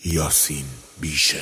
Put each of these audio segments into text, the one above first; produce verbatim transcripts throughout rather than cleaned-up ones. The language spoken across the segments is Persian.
یاسین بیشه.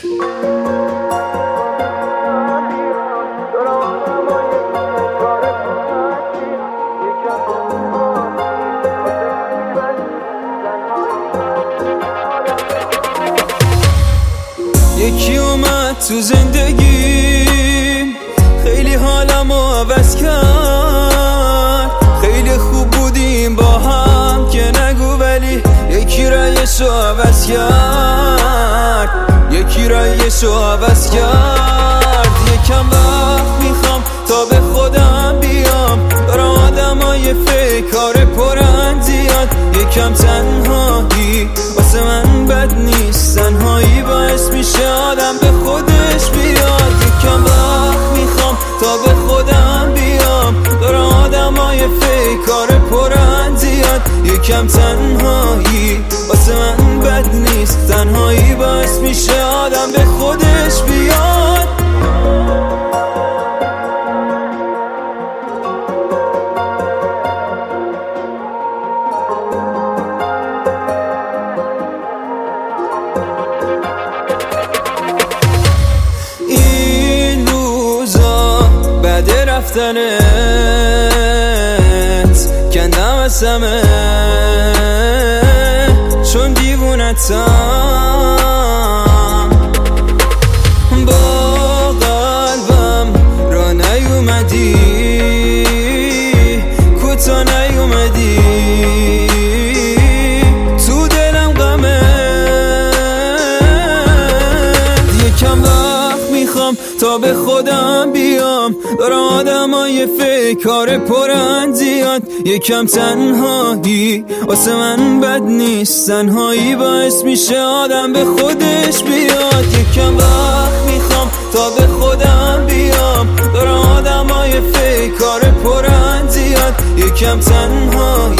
یکی اومد تو زندگیم خیلی حالمو عوض کرد، خیلی خوب بودیم با هم که نگو، ولی یکی رایشو عوض کرد، یکی رایشو عوض کرد. یکم وقت میخوام تا به خودم بیام، دارم آدمای فیک کار پرن زیاد. یکم تنهایی واسه من بد نیست، تنهایی باعث میشه آدم به خودش بیاد. یکم وقت میخوام تا به خودم بیام، دارم آدمای فیک کار پرن زیاد. یکم تنهایی واسه من بد نیست، تنهایی باعث میشه آدم به خودش بیاد. این روزا بعد رفتنت کندم از همه، چون دیوونتم با قلبم را نیومدی، کوتا نیومدی، تو دلم غمه. یکم وقت میخوام تا به خودم بیام، دارم آدمای فیک کار پرن زیاد. یکم تنهایی واسه من بد نیست، تنهایی باعث میشه آدم به خودش بیاد. یکم وقت میخوام تا به خودم بیام، دارم آدمای فیک کار پرن زیاد. یکم تنهایی